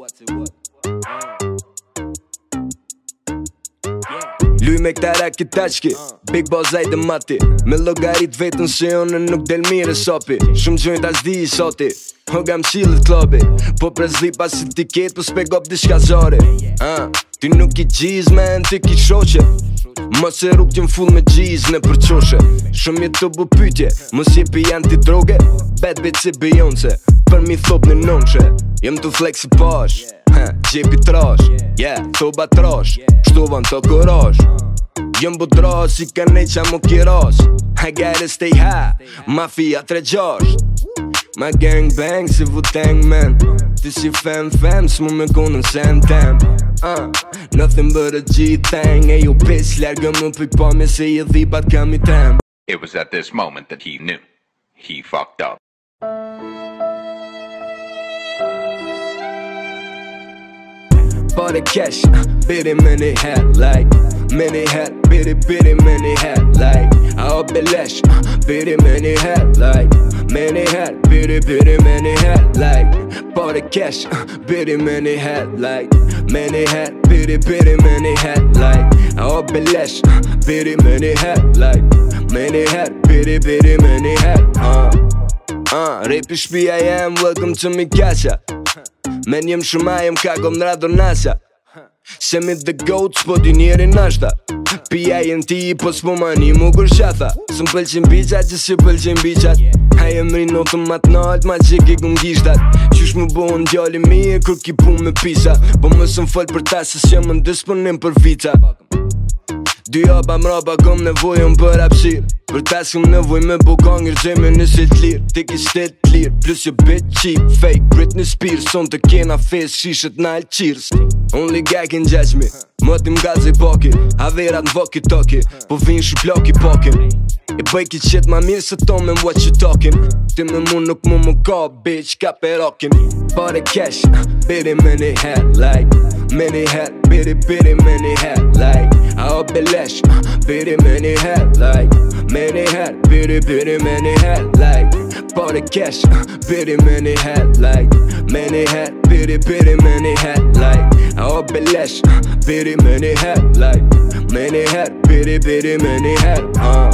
Luj me këta raki tashki, Big Boss ajde mati. Me logarit vetën se jonë nuk del mire sopi. Shumë gjojnë as di i soti, hoga m'qilët klobi. Po prezli pas etiket, po s'pegop di shka zori. Ti nuk i gjiz men, ti ki shoqe. Mos e rrug t'jëm full me gjiz në përqoshe. Shumë jetë të bu pytje, mos jepi anti-droge. Bad bitch si Beyoncé, për mi thop në nonshe. Jem tu flex i pash, gjepi trash. Thoba trash, shtovan të kurash. Jem bu dras, si ka nej qa mu kiras. I gotta stay high, mafia 3-6. Ma gang bang si Wu-Tang man. Ti si fem, s'mu me konën sem tem. Nothing but a G-thing. Ejo piss, largë më pëj pa me se i dhipat kam I tem. It was at this moment that he knew. He fucked up. Bought cash, bitty mini hat like. Mini hat, bitty mini hat like. I'll be lash, bitty mini hat like. Mini hat, bitty mini hat like. Bought cash, bitty mini hat like. Mini hat, bitty mini hat like. I'll be lash, bitty mini hat like. Mini hat, bitty mini hat. Rapi shpia jem, welcome to mi kasha. Men jem shumë jem kagom n'rado nasa. Se me the goats, po di njeri nashta. Pia jem ti, po s'po mani mu kur shatha. Së m'pëlqin biqat, që si pëlqin biqat. Ha jem rinë të mat nalt, ma që ki këm gishtat. Qysh më bo në djali mi e kur ki pun me pisa. Po më së m'fall për ta, se s'jem më ndisponim për vica. Dy oba mraba kom nevojën për apshir. Për ta s'kom nevoj me bo kongër gjemi në shtet lir. Ti ki shtet lir, plus jo bit cheap. Fake Britney Spears, son të kena fes, shishet n'al cheers. Only guy can judge me, më ti m'gazi poki. Averat n'voki toki, po vinë shu ploki pokin. I bëj ki qit ma mirë se to me what you talking. Ti me mu nuk mu më ka, bitch, ka perokin. Pare cash, bitty mini hat like. Mini hat, bitty mini hat like. I'll be lash, bitty mini hat like. Mini hat, bitty mini hat like. Pare cash, bitty mini hat like. Mini hat, bitty mini hat like. I'll be lash, bitty mini hat like. Mini hat, bitty mini hat.